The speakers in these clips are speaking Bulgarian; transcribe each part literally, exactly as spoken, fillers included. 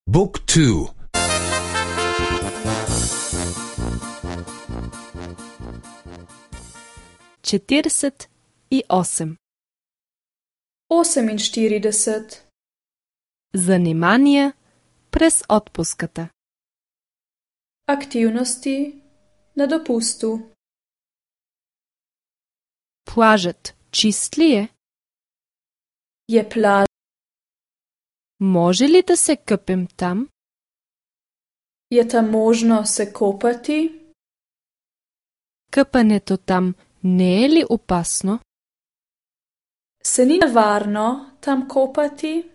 Book two. Четиридесет и осем. Oseminštirideset. Занимания през отпуската. Aktivnosti na dopustu. Плажът чист ли е? Je plaž Може ли да се къпем там? Je tam možno se kopati? Къпането там не е ли опасно? Se ni nevarno tam kopati?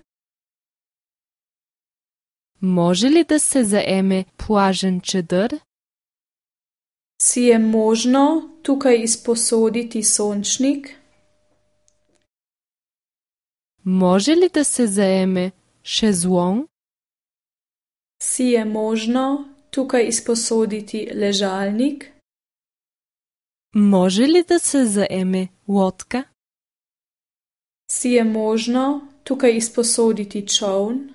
Може ли да се заеме плажен чадър? Si je možno tukaj izposoditi sončnik? Може ли да се заеме шезлонг? Si je možno tukaj izposoditi ležalnik? Може ли да се заеме лодка? Si je možno tukaj izposoditi čoln?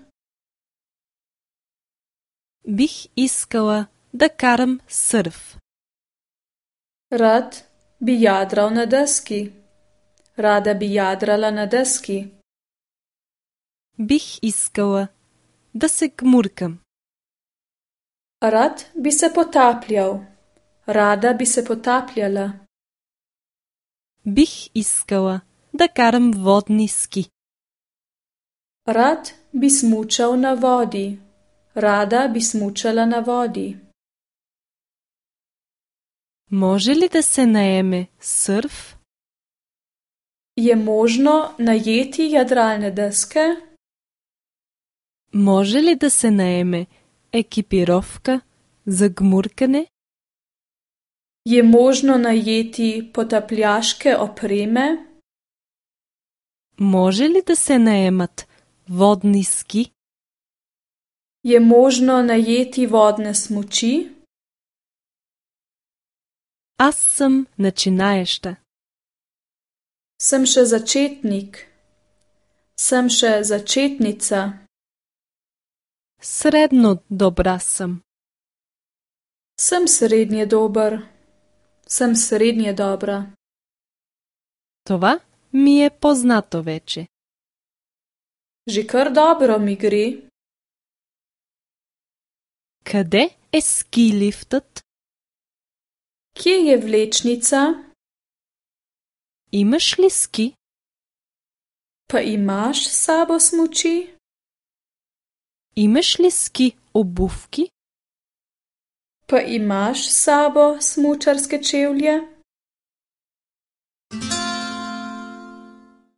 Бих искала да карам сърф. Rad bi jadral na deski. Rada bi jadrala na deski. Бих искала да се гмуркам. Rad bi se potapljal. Rada bi se potapljala. Бих искала да карам водни ски. Rad bi smučal na vodi. Rada bi smučala na vodi. Може ли да се наеме сърф? Je možno najeti jadralne deske? Може ли да се наеме екипировка за гмуркане? Je možno najeti potapljaške opreme? Може ли да се наемат водни ски? Je možno najeti vodne smuči? Аз съм начинаеща. Sem še začetnik. Sem še začetnica. Средно добра съм. Sem srednje dober. Sem srednje dobra. Това ми е познато вече. Že kar dobro mi gre. Къде е ски лифтът? Kje je vlečnica? Имаш ли ски? Pa imaš s sabo smuči? Имаш ли ски обувки? Pa imaš s sabo smučarske čevlje?